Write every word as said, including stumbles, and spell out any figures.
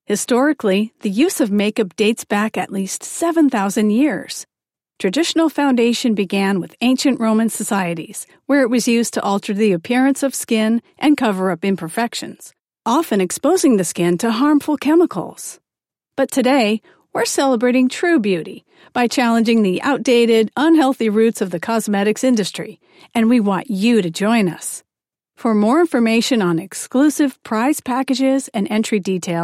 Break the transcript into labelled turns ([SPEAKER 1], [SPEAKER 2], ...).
[SPEAKER 1] Historically, the use of makeup dates back at least seven thousand years. Traditional foundation began with ancient Roman societies, where it was used to alter the appearance of skin and cover up imperfections, often exposing the skin to harmful chemicals. But today, we're celebrating true beauty by challenging the outdated, unhealthy roots of the cosmetics industry, and we want you to join us. For more information on exclusive prize packages and entry details,